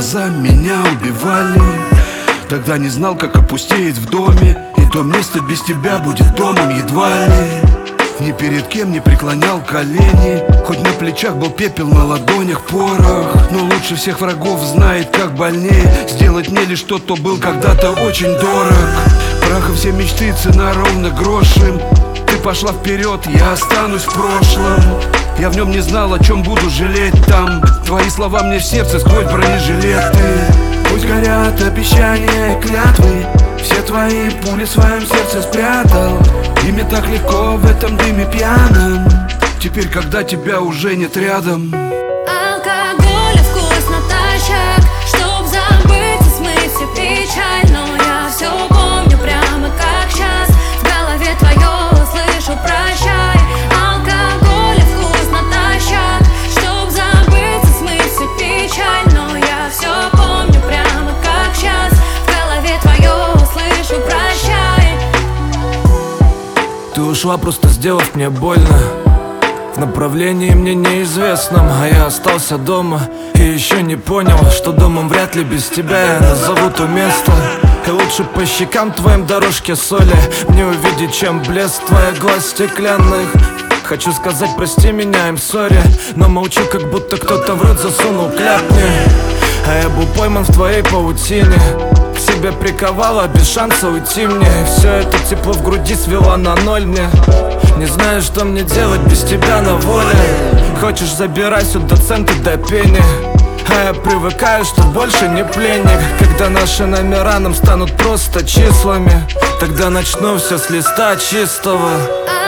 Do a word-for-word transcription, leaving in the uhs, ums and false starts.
глаза меня убивали. Тогда не знал, как опустеет в доме, и то место без тебя будет домом едва ли. Ни перед кем не преклонял колени, хоть на плечах был пепел, на ладонях порох. Но лучше всех врагов знает, как больнее сделать мне лишь тот, кто был когда-то очень дорог. Праха все мечты, цена ровно грошем. Ты пошла вперед, я останусь в прошлом. Я в нем не знал, о чем буду жалеть там. Твои слова мне в сердце сквозь бронежилеты. Пусть горят обещания и клятвы, все твои пули в своем сердце спрятал. И мне так легко в этом дыме пьяном. Теперь, когда тебя уже нет рядом. Алкоголя вкус натощак, чтоб забыть и смыть всю печаль. Но я все помню прямо как сейчас. В голове твое слышу прощай. Алкоголя вкус натощак, чтоб забыть и смыть всю печаль. Но я все помню прямо как сейчас. В голове твое слышу прощай. Ты ушла, просто сделав мне больно, в направлении мне неизвестном. А я остался дома и еще не понял, что домом вряд ли без тебя я назову то место. И лучше по щекам твоим дорожки соли мне увидеть, чем блеск твоих глаз стеклянных. Хочу сказать прости меня, им сори, но молчу, как будто кто-то в рот засунул кляпни. А я был пойман в твоей паутине, к себе приковала, без шанса уйти мне. И все это тепло в груди свело на ноль мне. Не знаю, что мне делать без тебя на воле. Хочешь, забирай сюда центы до пени. А я привыкаю, что больше не пленник. Когда наши номера нам станут просто числами, тогда начну все с листа чистого.